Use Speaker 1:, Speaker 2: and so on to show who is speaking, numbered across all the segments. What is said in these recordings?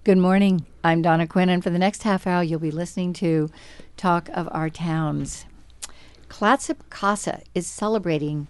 Speaker 1: Good morning. I'm Donna Quinn, and for the next half hour, you'll be listening to Talk of Our Towns. Clatsop Casa is celebrating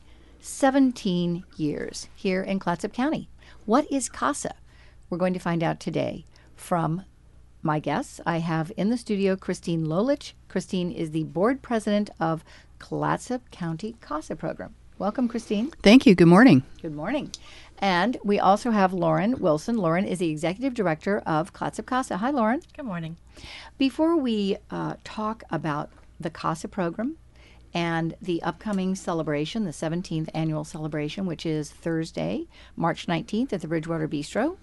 Speaker 1: 17 years here in Clatsop County. What is Casa? We're going to find out today from my guests. I have in the studio Christine Lolich. Christine is the board president of Clatsop County Casa Program. Welcome, Christine.
Speaker 2: Thank you. Good morning.
Speaker 1: Good morning. And we also have Lauren Wilson. Lauren is the executive director of Clatsop Casa. Hi, Lauren.
Speaker 3: Good morning.
Speaker 1: Before we talk about the Casa program and the upcoming celebration, the 17th annual celebration, which is Thursday, March 19th at the Bridgewater Bistro,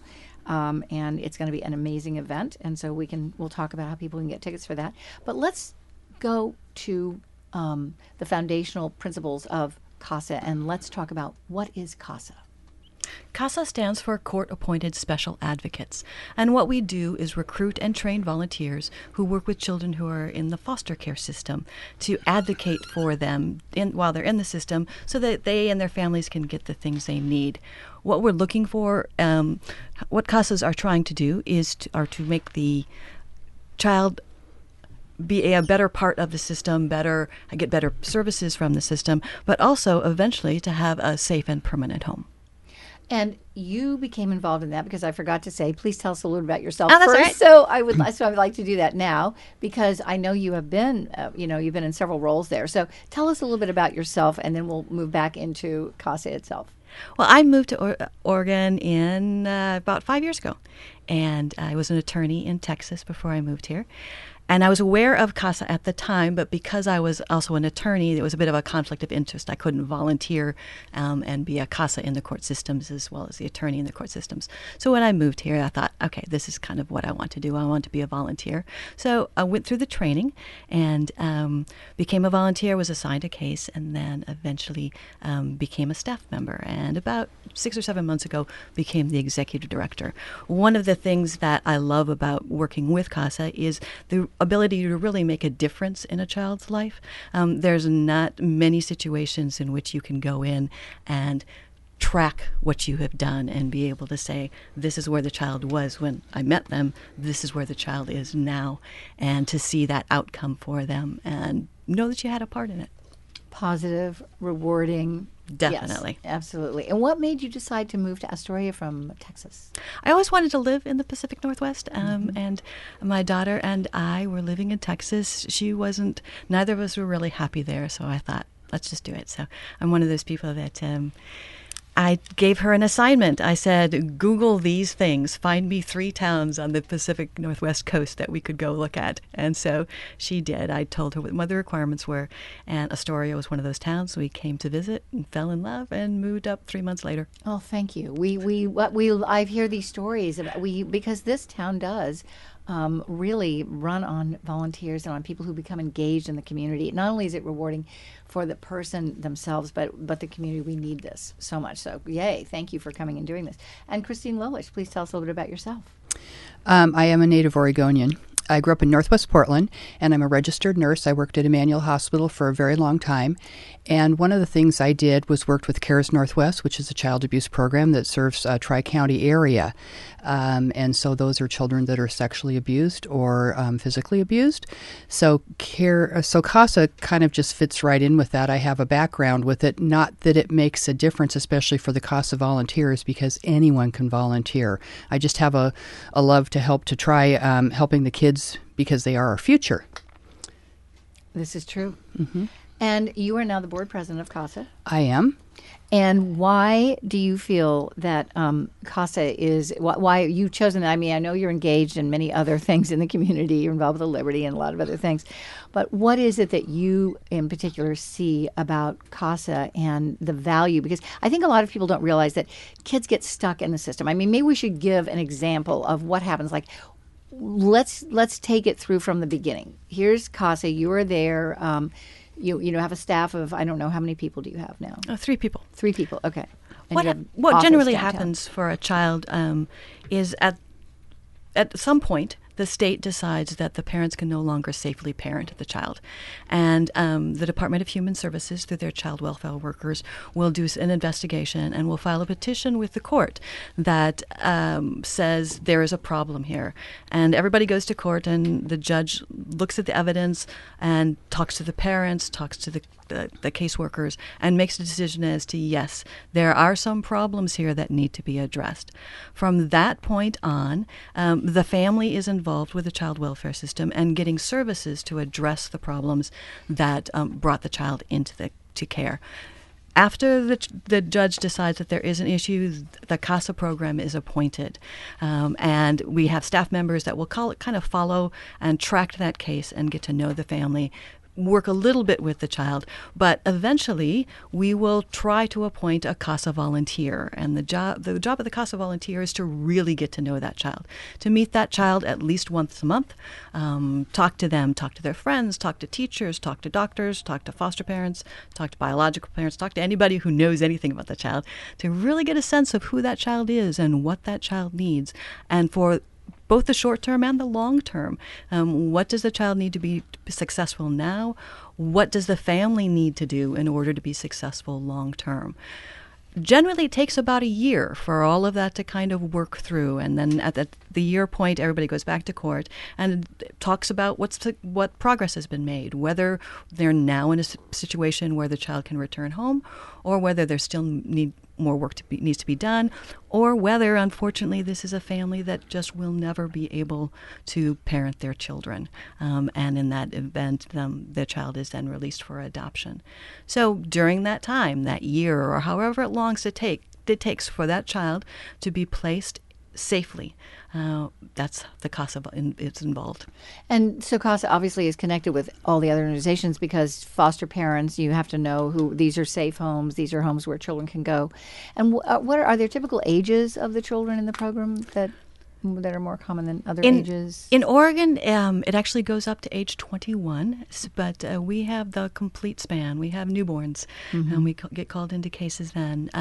Speaker 1: and it's going to be an amazing event. And so we'll talk about how people can get tickets for that. But let's go to the foundational principles of Casa, and let's talk about what is Casa.
Speaker 3: CASA stands for Court-Appointed Special Advocates, and what we do is recruit and train volunteers who work with children who are in the foster care system to advocate for them while they're in the system so that they and their families can get the things they need. What we're looking for, what CASAs are trying to do is to make the child be a better part of the system, get better services from the system, but also eventually to have a safe and permanent home.
Speaker 1: And you became involved in that because I forgot to say, please tell us a little bit about yourself
Speaker 3: that's
Speaker 1: first.
Speaker 3: right.
Speaker 1: So I would like to do that now because I know you have been, you've been in several roles there. So tell us a little bit about yourself, and then we'll move back into CASA itself.
Speaker 3: Well, I moved to Oregon in about 5 years ago, and I was an attorney in Texas before I moved here. And I was aware of CASA at the time, but because I was also an attorney, there was a bit of a conflict of interest. I couldn't volunteer and be a CASA in the court systems as well as the attorney in the court systems. So when I moved here, I thought, okay, this is kind of what I want to do. I want to be a volunteer. So I went through the training and became a volunteer, was assigned a case, and then eventually became a staff member. And about 6 or 7 months ago, became the executive director. One of the things that I love about working with CASA is the ability to really make a difference in a child's life. There's not many situations in which you can go in and track what you have done and be able to say, this is where the child was when I met them, this is where the child is now, and to see that outcome for them and know that you had a part in it.
Speaker 1: Positive, rewarding.
Speaker 3: Definitely.
Speaker 1: Yes, absolutely. And what made you decide to move to Astoria from Texas?
Speaker 3: I always wanted to live in the Pacific Northwest, and my daughter and I were living in Texas. Neither of us were really happy there, so I thought, let's just do it. So I'm one of those people that I gave her an assignment. I said, Google these things. Find me 3 towns on the Pacific Northwest coast that we could go look at. And so she did. I told her what the requirements were, and Astoria was one of those towns. We came to visit and fell in love and moved up 3 months later.
Speaker 1: Oh, thank you. I hear these stories about because this town does really run on volunteers and on people who become engaged in the community. Not only is it rewarding for the person themselves, but the community. We need this so much. So, yay! Thank you for coming and doing this. And Christine Lolich, please tell us a little bit about yourself.
Speaker 2: I am a native Oregonian. I grew up in Northwest Portland, and I'm a registered nurse. I worked at Emmanuel Hospital for a very long time. And one of the things I did was worked with CARES Northwest, which is a child abuse program that serves a Tri-County area. And so those are children that are sexually abused or physically abused. So CASA kind of just fits right in with that. I have a background with it. Not that it makes a difference, especially for the CASA volunteers, because anyone can volunteer. I just have a love to help to try helping the kids because they are our future.
Speaker 1: This is true.
Speaker 2: Mm-hmm.
Speaker 1: And you are now the board president of CASA.
Speaker 2: I am.
Speaker 1: And why do you feel that CASA is, why you've chosen that? I mean, I know you're engaged in many other things in the community. You're involved with the Liberty and a lot of other things. But what is it that you in particular see about CASA and the value? Because I think a lot of people don't realize that kids get stuck in the system. I mean, maybe we should give an example of what happens. Like, let's take it through from the beginning. Here's CASA. You are there. You have a staff of, I don't know, how many people do you have now?
Speaker 3: 3 people.
Speaker 1: 3 people, okay. And
Speaker 3: what generally
Speaker 1: downtown.
Speaker 3: happens for a child is at some point the state decides that the parents can no longer safely parent the child. And the Department of Human Services, through their child welfare workers, will do an investigation and will file a petition with the court that says there is a problem here. And everybody goes to court, and the judge looks at the evidence and talks to the parents, talks to the caseworkers, and makes a decision as to, yes, there are some problems here that need to be addressed. From that point on, the family is involved with the child welfare system and getting services to address the problems that brought the child into to care. After the judge decides that there is an issue, the CASA program is appointed. And we have staff members that will kind of follow and track that case and get to know the family, work a little bit with the child, but eventually we will try to appoint a CASA volunteer. And the job of the CASA volunteer is to really get to know that child, to meet that child at least once a month, talk to them, talk to their friends, talk to teachers, talk to doctors, talk to foster parents, talk to biological parents, talk to anybody who knows anything about the child, to really get a sense of who that child is and what that child needs. And for both the short term and the long term. What does the child need to be successful now? What does the family need to do in order to be successful long term? Generally, it takes about a year for all of that to kind of work through. And then at the year point, everybody goes back to court and talks about what progress has been made, whether they're now in a situation where the child can return home, or whether there still more work needs to be done, or whether, unfortunately, this is a family that just will never be able to parent their children. And in that event, the child is then released for adoption. So during that time, that year, or however long it takes for that child to be placed safely, that's the CASA it's involved.
Speaker 1: And so CASA obviously is connected with all the other organizations, because foster parents, you have to know who these are safe homes, these are homes where children can go. And what are there typical ages of the children in the program that are more common than other ages?
Speaker 3: In Oregon, it actually goes up to age 21, but we have the complete span. We have newborns, and we get called into cases then.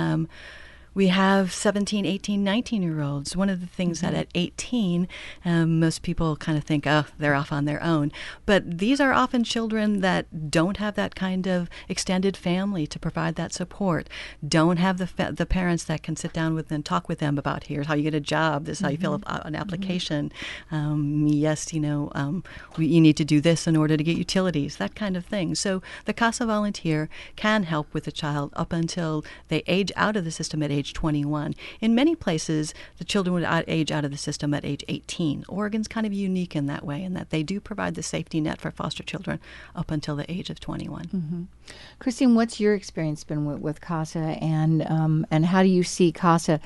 Speaker 3: We have 17, 18, 19-year-olds. One of the things that at 18, most people kind of think, oh, they're off on their own. But these are often children that don't have that kind of extended family to provide that support, don't have the parents that can sit down with and talk with them about, here's how you get a job, this is how you fill out an application. Yes, you need to do this in order to get utilities, that kind of thing. So the CASA volunteer can help with the child up until they age out of the system at age 21. In many places, the children would age out of the system at age 18. Oregon's kind of unique in that way, in that they do provide the safety net for foster children up until the age of 21.
Speaker 1: Christine, what's your experience been with CASA, and how do you see CASA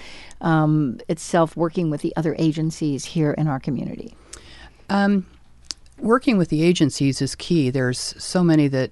Speaker 1: itself working with the other agencies here in our community?
Speaker 2: Working with the agencies is key. There's so many that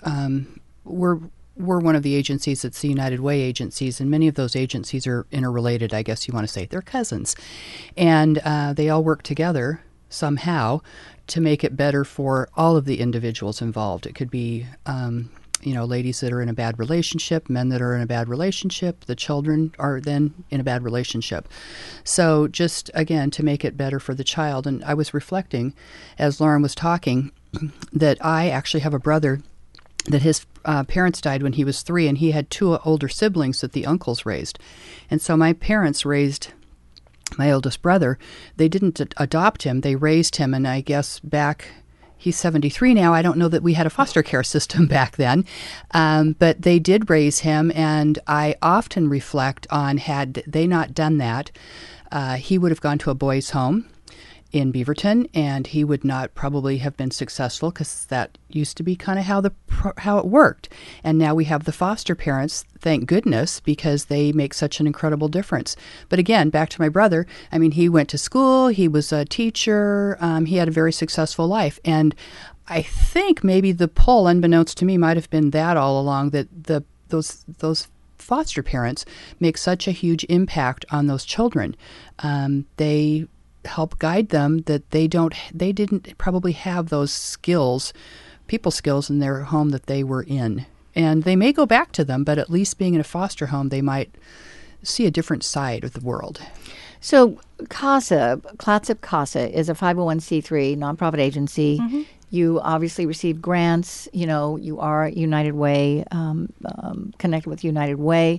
Speaker 2: we're one of the agencies that's the United Way agencies, and many of those agencies are interrelated, I guess you want to say. They're cousins. And they all work together somehow to make it better for all of the individuals involved. It could be, ladies that are in a bad relationship, men that are in a bad relationship, the children are then in a bad relationship. So just, again, to make it better for the child. And I was reflecting, as Lauren was talking, that I actually have a brother that his parents died when he was 3, and he had 2 older siblings that the uncles raised. And so my parents raised my oldest brother. They didn't adopt him. They raised him, and I guess he's 73 now. I don't know that we had a foster care system back then, but they did raise him, and I often reflect on, had they not done that, he would have gone to a boys' home in Beaverton, and he would not probably have been successful, because that used to be kind of how it worked. And now we have the foster parents, thank goodness, because they make such an incredible difference. But again, back to my brother, I mean, he went to school, he was a teacher, he had a very successful life. And I think maybe the pull, unbeknownst to me, might have been that all along, that those foster parents make such a huge impact on those children. They help guide them, that they didn't probably have those people skills in their home that they were in. And they may go back to them, but at least being in a foster home, they might see a different side of the world.
Speaker 1: So CASA, Clatsop CASA, is a 501c3 nonprofit agency. You obviously receive grants. You are United Way, connected with United Way.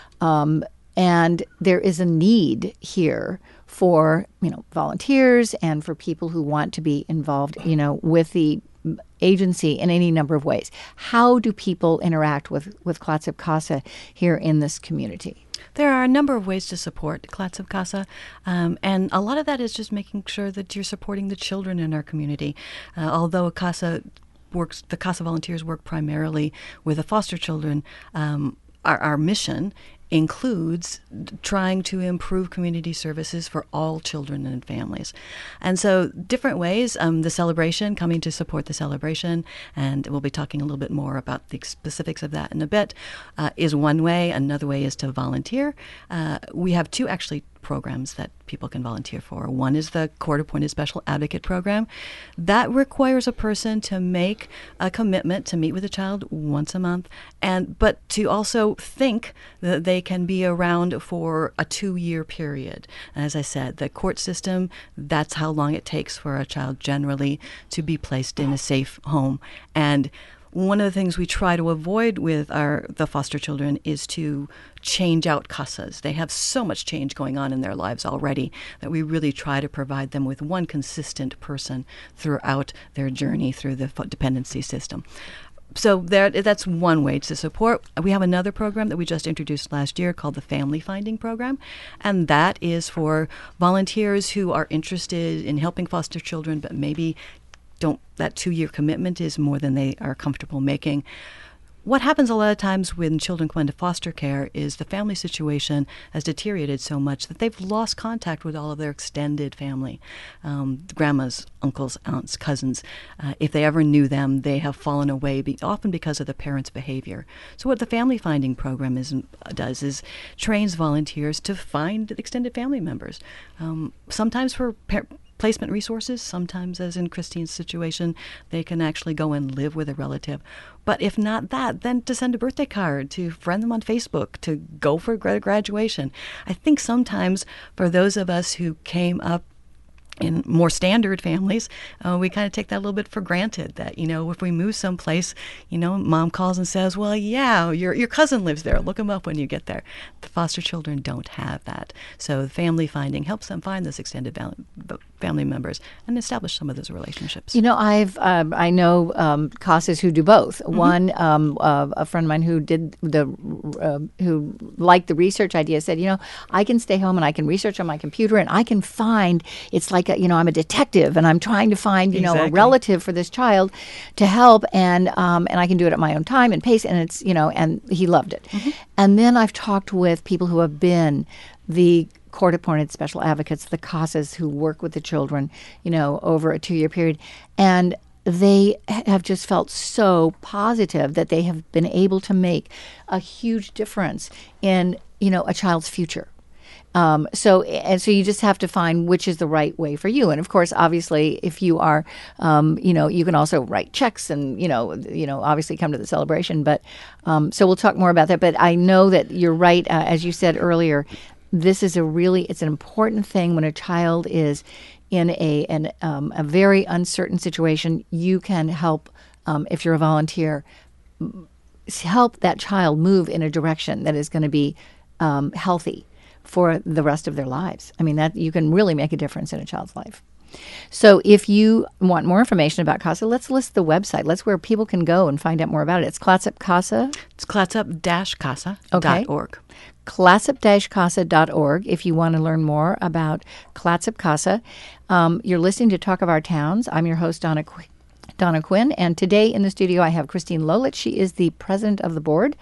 Speaker 1: And there is a need here for, volunteers and for people who want to be involved, with the agency in any number of ways. How do people interact with Clatsop CASA here in this community?
Speaker 3: There are a number of ways to support Clatsop CASA, and a lot of that is just making sure that you're supporting the children in our community. Although the CASA volunteers work primarily with the foster children, our mission includes trying to improve community services for all children and families. And so different ways, the celebration, coming to support the celebration, and we'll be talking a little bit more about the specifics of that in a bit, is one way. Another way is to volunteer. We have two programs that people can volunteer for. One is the Court-Appointed Special Advocate Program. That requires a person to make a commitment to meet with a child once a month, but to also think that they can be around for a 2-year period. As I said, the court system, that's how long it takes for a child generally to be placed in a safe home. And one of the things we try to avoid with the foster children is to change out CASAs. They have so much change going on in their lives already that we really try to provide them with one consistent person throughout their journey through the dependency system. So that's one way to support. We have another program that we just introduced last year called the Family Finding Program, and that is for volunteers who are interested in helping foster children but maybe that 2-year commitment is more than they are comfortable making. What happens a lot of times when children come into foster care is the family situation has deteriorated so much that they've lost contact with all of their extended family, grandmas, uncles, aunts, cousins. If they ever knew them, they have fallen away, often because of the parents' behavior. So what the Family Finding Program does is trains volunteers to find extended family members, sometimes for placement resources. Sometimes, as in Christine's situation, they can actually go and live with a relative. But if not that, then to send a birthday card, to friend them on Facebook, to go for graduation. I think sometimes for those of us who came up in more standard families, we kind of take that a little bit for granted that, if we move someplace, mom calls and says, well, yeah, your cousin lives there. Look them up when you get there. The foster children don't have that. So Family Finding helps them find those extended family members and establish some of those relationships.
Speaker 1: I know CASAs who do both. Mm-hmm. One, a friend of mine who did who liked the research idea said, I can stay home and I can research on my computer and I can find, it's like, I'm a detective and I'm trying to find, a relative for this child to help, and I can do it at my own time and pace, and it's, and he loved it. Mm-hmm. And then I've talked with people who have been the court-appointed special advocates, the CASAs, who work with the children, over a 2-year period, and they have just felt so positive that they have been able to make a huge difference in, a child's future. So you just have to find which is the right way for you. And of course, obviously, if you are, you can also write checks and, obviously come to the celebration. But so we'll talk more about that. But I know that you're right. As you said earlier, this is it's an important thing when a child is in a very uncertain situation. You can help, if you're a volunteer, help that child move in a direction that is going to be healthy for the rest of their lives. I mean, that you can really make a difference in a child's life. So if you want more information about CASA, let's list the website. Let's where people can go and find out more about it. It's Clatsop CASA.
Speaker 3: It's clatsop-casa.org.
Speaker 1: Okay. Clatsop-casa.org if you want to learn more about Clatsop CASA. You're listening to Talk of Our Towns. I'm your host, Donna Quinn, and today in the studio I have Christine Lolich. She is the president of the board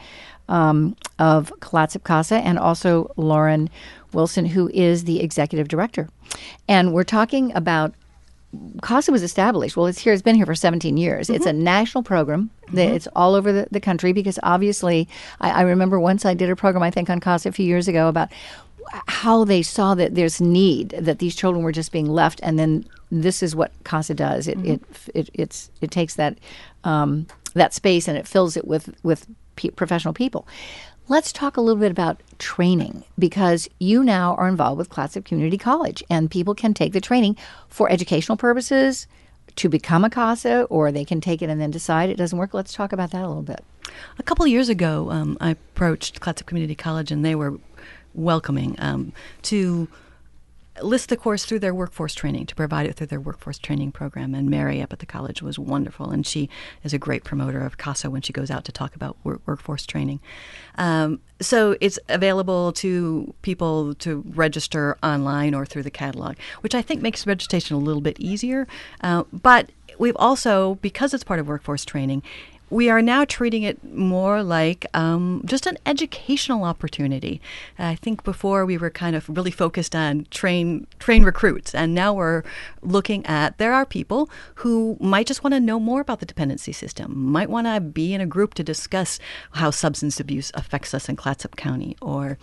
Speaker 1: of Clatsop CASA, and also Lauren Wilson, who is the executive director. And we're talking about CASA was established. Well, it's been here for 17 years. Mm-hmm. It's a national program. Mm-hmm. It's all over the country because obviously I remember once I did a program, I think, on CASA a few years ago about how they saw that there's need, that these children were just being left, and then this is what CASA does. It takes that that space and it fills it with professional people. Let's talk a little bit about training, because you now are involved with Clatsop Community College, and people can take the training for educational purposes to become a CASA, or they can take it and then decide it doesn't work. Let's talk about that a little bit.
Speaker 3: A couple of years ago, I approached Clatsop Community College, and they were welcoming to list the course through their workforce training, to provide it through their workforce training program. And Mary up at the college was wonderful, and she is a great promoter of CASA when she goes out to talk about workforce training. So it's available to people to register online or through the catalog, which I think makes registration a little bit easier. But we've also, because it's part of workforce training, we are now treating it more like just an educational opportunity. I think before we were kind of really focused on train recruits, and now we're looking at, there are people who might just want to know more about the dependency system, might want to be in a group to discuss how substance abuse affects us in Clatsop County, or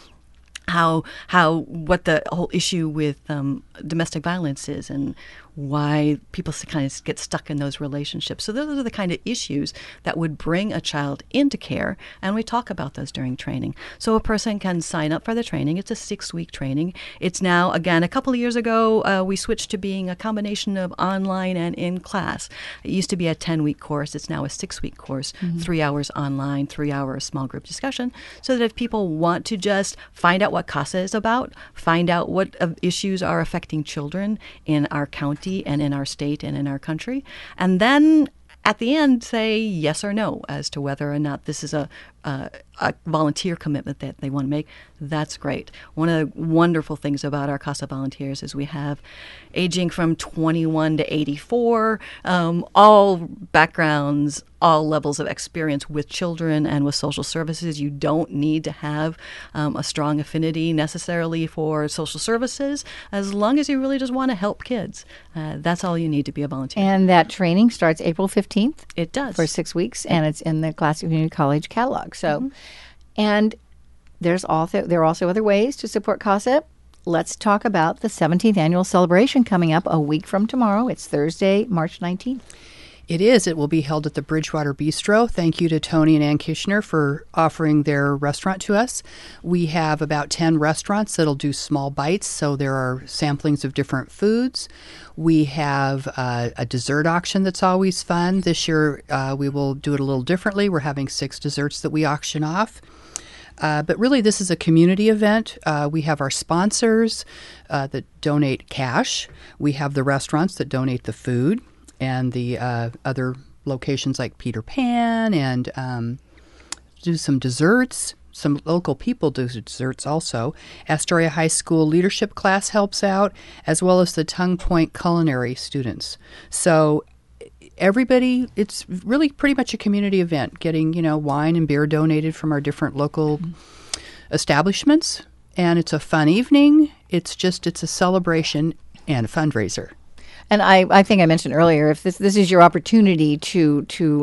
Speaker 3: what the whole issue with domestic violence is, and why people kind of get stuck in those relationships. So those are the kind of issues that would bring a child into care, and we talk about those during training. So a person can sign up for the training. It's a 6-week training. It's now, again, a couple of years ago, we switched to being a combination of online and in class. It used to be a 10-week course. It's now a 6-week course, 3 hours online, 3 hours small group discussion, so that if people want to just find out what CASA is about, find out what issues are affecting children in our county and in our state and in our country, and then at the end say yes or no as to whether or not this is a volunteer commitment that they want to make, that's great. One of the wonderful things about our CASA volunteers is we have aging from 21 to 84, all backgrounds, all levels of experience with children and with social services. You don't need to have a strong affinity necessarily for social services, as long as you really just want to help kids. That's all you need to be a volunteer.
Speaker 1: And that training starts April 15th.
Speaker 3: It does.
Speaker 1: For 6 weeks, and it's in the Clatsop Community College catalog. So, and there are also other ways to support CASA. Let's talk about the 17th annual celebration coming up a week from tomorrow. It's Thursday, March 19th.
Speaker 2: It is. It will be held at the Bridgewater Bistro. Thank you to Tony and Ann Kishner for offering their restaurant to us. We have about 10 restaurants that'll do small bites, so there are samplings of different foods. We have a dessert auction that's always fun. This year we will do it a little differently. We're having 6 desserts that we auction off. But really, this is a community event. We have our sponsors that donate cash. We have the restaurants that donate the food, and the other locations like Peter Pan, and do some desserts. Some local people do desserts also. Astoria High School leadership class helps out, as well as the Tongue Point culinary students. So everybody, it's really pretty much a community event, getting, wine and beer donated from our different local establishments. And it's a fun evening. It's a celebration and a fundraiser.
Speaker 1: And I think I mentioned earlier, if this is your opportunity to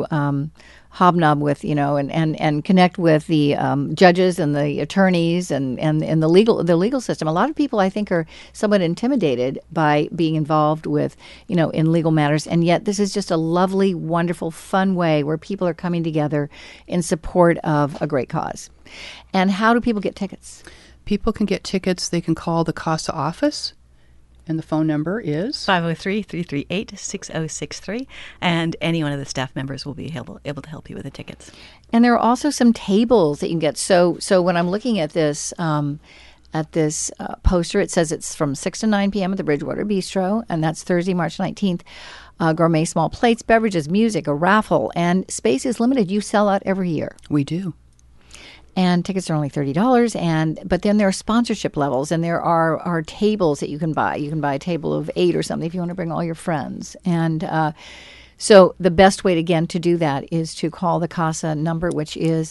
Speaker 1: hobnob with, and connect with the judges and the attorneys and the legal system. A lot of people, I think, are somewhat intimidated by being involved with, in legal matters. And yet this is just a lovely, wonderful, fun way where people are coming together in support of a great cause. And how do people get tickets?
Speaker 2: People can get tickets. They can call the CASA office. And the phone number is
Speaker 3: 503-338-6063. And any one of the staff members will be able to help you with the tickets.
Speaker 1: And there are also some tables that you can get. So when I'm looking at this poster, it says it's from 6 to 9 p.m. at the Bridgewater Bistro, and that's Thursday, March 19th. Gourmet small plates, beverages, music, a raffle, and space is limited. You sell out every year.
Speaker 2: We do.
Speaker 1: And tickets are only $30, but then there are sponsorship levels, and there are tables that you can buy. You can buy a table of 8 or something if you want to bring all your friends. And so the best way, again, to do that is to call the CASA number, which is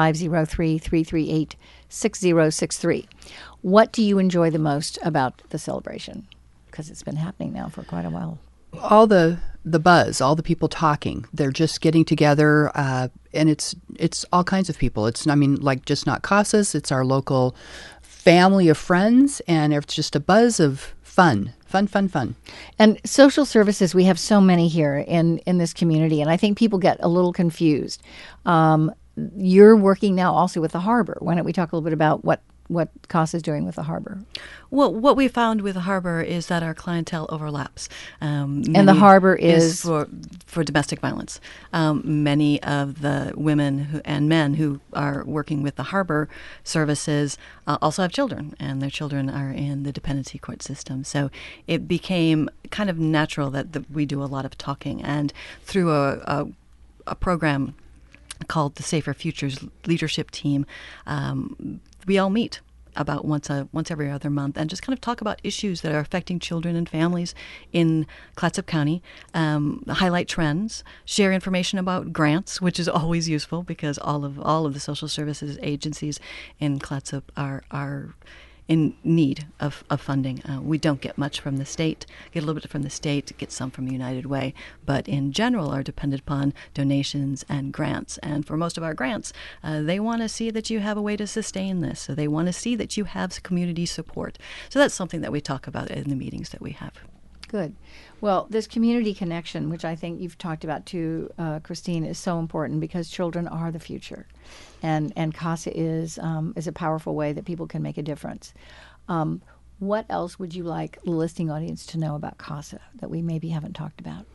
Speaker 1: 503-338-6063. What do you enjoy the most about the celebration? Because it's been happening now for quite a while.
Speaker 2: All the buzz, all the people talking. They're just getting together, and it's all kinds of people. It's just not CASAs. It's our local family of friends, and it's just a buzz of fun. And
Speaker 1: social services, we have so many here in this community, and I think people get a little confused. you're working now also with the harbor. Why don't we talk a little bit about what CASA is doing with the harbor?
Speaker 3: Well, what we found with the harbor is that our clientele overlaps.
Speaker 1: And the harbor is
Speaker 3: for domestic violence. Many of the women and men who are working with the harbor services also have children, and their children are in the dependency court system. So it became kind of natural that we do a lot of talking, and through a program called the Safer Futures Leadership Team, we all meet about once every other month and just kind of talk about issues that are affecting children and families in Clatsop County, highlight trends, share information about grants, which is always useful because all of the social services agencies in Clatsop are in need of funding. We don't get much from the state, get a little bit from the state, get some from United Way, but in general are dependent upon donations and grants. And for most of our grants, they want to see that you have a way to sustain this. So they want to see that you have community support. So that's something that we talk about in the meetings that we have.
Speaker 1: Good. Well, this community connection, which I think you've talked about too, Christine, is so important because children are the future, and CASA is a powerful way that people can make a difference. What else would you like the listening audience to know about CASA that we maybe haven't talked about?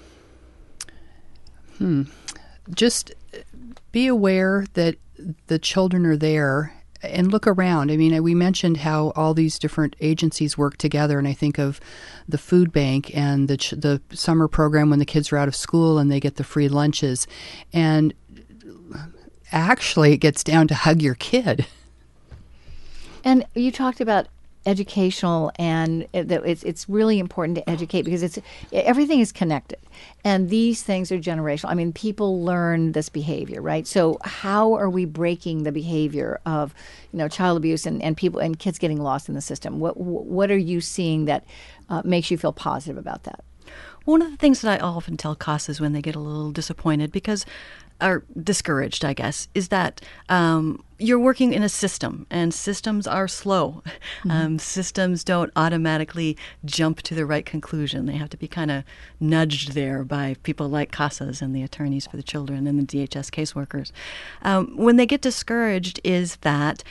Speaker 2: Just be aware that the children are there. And look around. I mean, we mentioned how all these different agencies work together, and I think of the food bank and the summer program when the kids are out of school and they get the free lunches. And actually, it gets down to hug your kid.
Speaker 1: And you talked about educational, and it's really important to educate because everything is connected, and these things are generational. I mean, people learn this behavior, right? So how are we breaking the behavior of child abuse and people and kids getting lost in the system? What are you seeing that makes you feel positive about that?
Speaker 3: One of the things that I often tell CASAs when they get a little disappointed are discouraged, I guess, is that you're working in a system, and systems are slow. Mm-hmm. Systems don't automatically jump to the right conclusion. They have to be kind of nudged there by people like CASAs and the attorneys for the children and the DHS caseworkers. When they get discouraged is that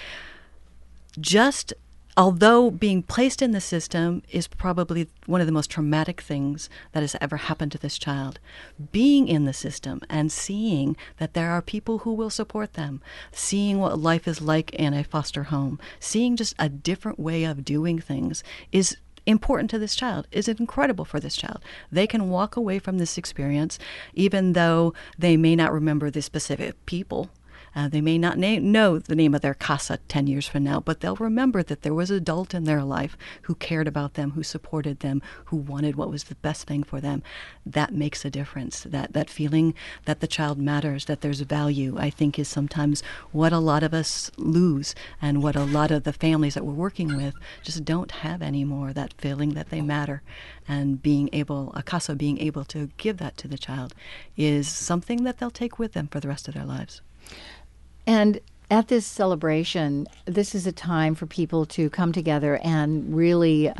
Speaker 3: although being placed in the system is probably one of the most traumatic things that has ever happened to this child, being in the system and seeing that there are people who will support them, seeing what life is like in a foster home, seeing just a different way of doing things is important to this child, is incredible for this child. They can walk away from this experience even though they may not remember the specific people. They may not know the name of their CASA 10 years from now, but they'll remember that there was an adult in their life who cared about them, who supported them, who wanted what was the best thing for them. That makes a difference. That feeling that the child matters, that there's value, I think is sometimes what a lot of us lose, and what a lot of the families that we're working with just don't have anymore, that feeling that they matter. And a CASA being able to give that to the child is something that they'll take with them for the rest of their lives.
Speaker 1: And at this celebration, this is a time for people to come together and really,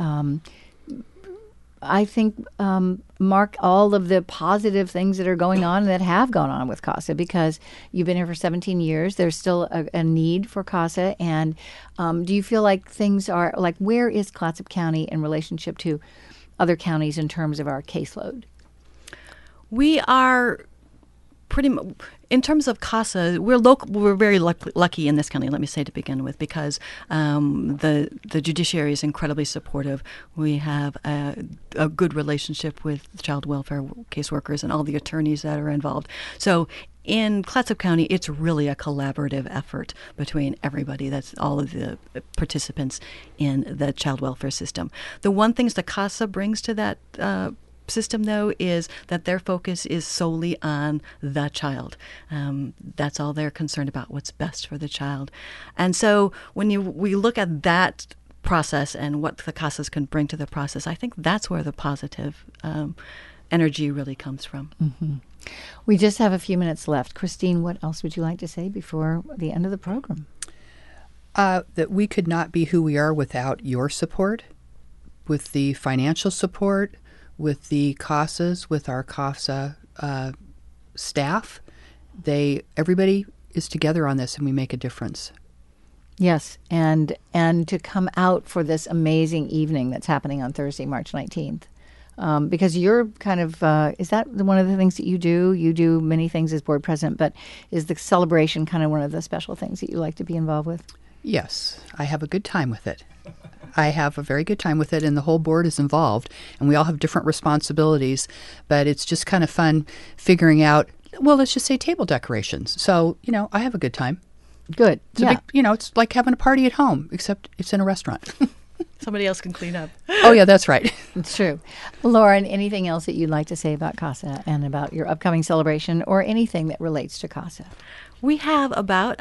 Speaker 1: I think, mark all of the positive things that are going on and that have gone on with CASA, because you've been here for 17 years. There's still a need for CASA. And do you feel like things are, like, where is Clatsop County in relationship to other counties in terms of our caseload?
Speaker 3: We are pretty much, in terms of CASA, we're very lucky in this county, let me say to begin with, because the judiciary is incredibly supportive. We have a good relationship with child welfare caseworkers and all the attorneys that are involved. So in Clatsop County, it's really a collaborative effort between everybody. That's all of the participants in the child welfare system. The one things that CASA brings to that system, though, is that their focus is solely on the child. That's all they're concerned about, what's best for the child. And so when we look at that process and what the CASAs can bring to the process, I think that's where the positive energy really comes from.
Speaker 1: Mm-hmm. We just have a few minutes left. Christine, what else would you like to say before the end of the program?
Speaker 2: That we could not be who we are without your support, with the financial support, with the CASAs, with our CASA staff. Everybody is together on this and we make a difference.
Speaker 1: Yes, and to come out for this amazing evening that's happening on Thursday, March 19th. Because you're kind of, is that one of the things that you do? You do many things as board president, but is the celebration kind of one of the special things that you like to be involved with?
Speaker 2: Yes, I have a good time with it. I have a very good time with it, and the whole board is involved, and we all have different responsibilities, but it's just kind of fun figuring out, well, let's just say table decorations. So, I have a good time.
Speaker 1: Good.
Speaker 2: It's a big, it's like having a party at home, except it's in a restaurant.
Speaker 3: Somebody else can clean up.
Speaker 2: Oh, yeah, that's right.
Speaker 1: It's true. Lauren, anything else that you'd like to say about CASA and about your upcoming celebration or anything that relates to CASA?
Speaker 3: We have about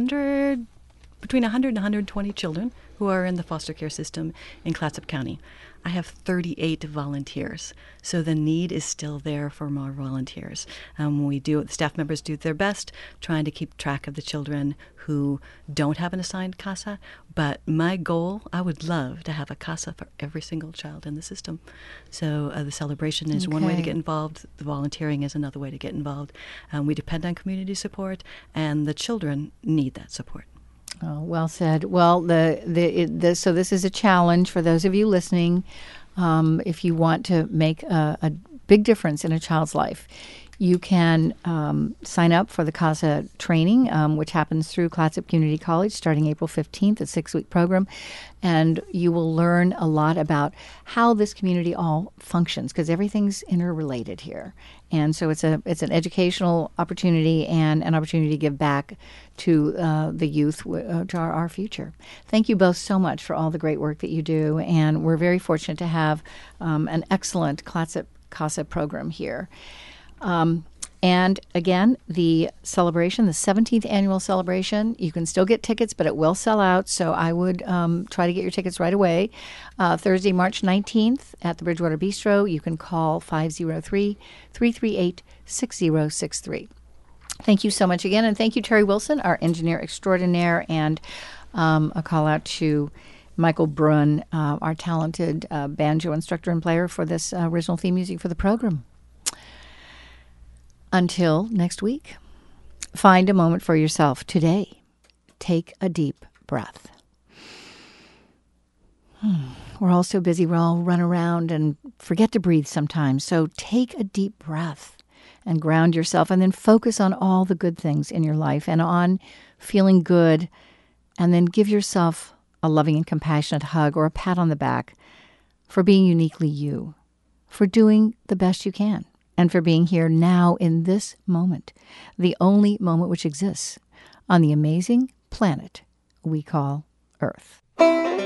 Speaker 3: between 100 and 120 children who are in the foster care system in Clatsop County. I have 38 volunteers, so the need is still there for more volunteers. The staff members do their best trying to keep track of the children who don't have an assigned CASA, but my goal, I would love to have a CASA for every single child in the system. So the celebration is one way to get involved. The volunteering is another way to get involved. We depend on community support, and the children need that support.
Speaker 1: Oh, well said. Well, so this is a challenge for those of you listening. If you want to make a big difference in a child's life, you can sign up for the CASA training, which happens through Clatsop Community College starting April 15th, a 6-week program. And you will learn a lot about how this community all functions, because everything's interrelated here. And so it's an educational opportunity and an opportunity to give back to the youth, to our future. Thank you both so much for all the great work that you do. And we're very fortunate to have an excellent Clatsop CASA program here. And again, the celebration, the 17th annual celebration, you can still get tickets, but it will sell out. So I would try to get your tickets right away. Thursday, March 19th at the Bridgewater Bistro. You can call 503-338-6063. Thank you so much again. And thank you, Terry Wilson, our engineer extraordinaire, and a call out to Michael Brunn, our talented banjo instructor and player, for this original theme music for the program. Until next week, find a moment for yourself today. Take a deep breath. We're all so busy. We all run around and forget to breathe sometimes. So take a deep breath and ground yourself, and then focus on all the good things in your life and on feeling good. And then give yourself a loving and compassionate hug or a pat on the back for being uniquely you, for doing the best you can, and for being here now in this moment, the only moment which exists on the amazing planet we call Earth.